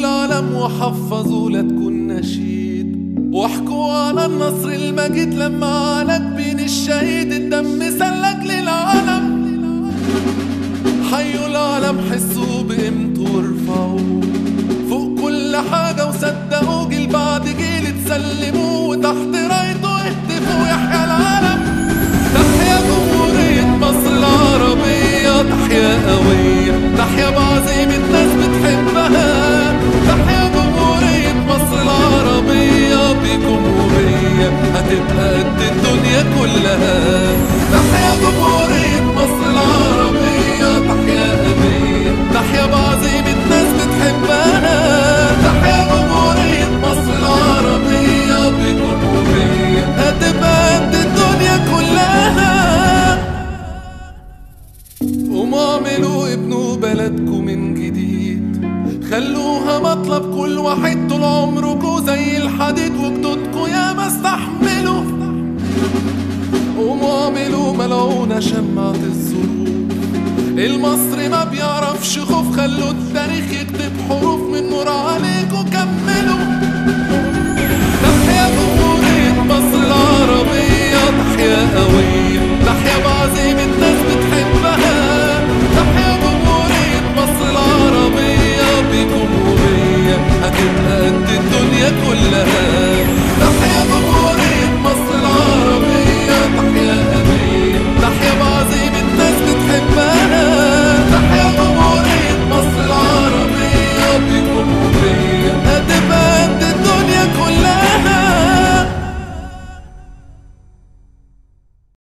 العالم وحفظوا لا تكون نشيد، واحكوا على النصر المجيد لما على جبين الشهيد الدم سلك للعالم. حيوا العالم حسوا بقيمته وارفعوه فوق كل حاجة، وصدقوا جيل بعد جيل تسلموا وتحت رايته اهتفوا يحيى العالم. تحيا جمهورية مصر العربية، تحيا قوية، تحيا بعزيمة ناس بتحبها. تحيا جمهورية مصر العربية، بجمهورية هتبقى قد الدنيا كلها. تحيا جمهورية مصر العربية، تحيا قوية، تحيا بعزيمة ناس بتحبها. تحيا جمهورية مصر العربية، بجمهورية هتبقى قد الدنيا كلها. قوموا اعملوا ابنوا بلدكم من جديد، خلوها مطلب كل واحد طول عمركوا زي الحديد، وجدودكوا يا ما استحملوا. قوموا اعملوا ملعونة شمعة الظروف، المصري ما بيعرفش خوف، خلوا التاريخ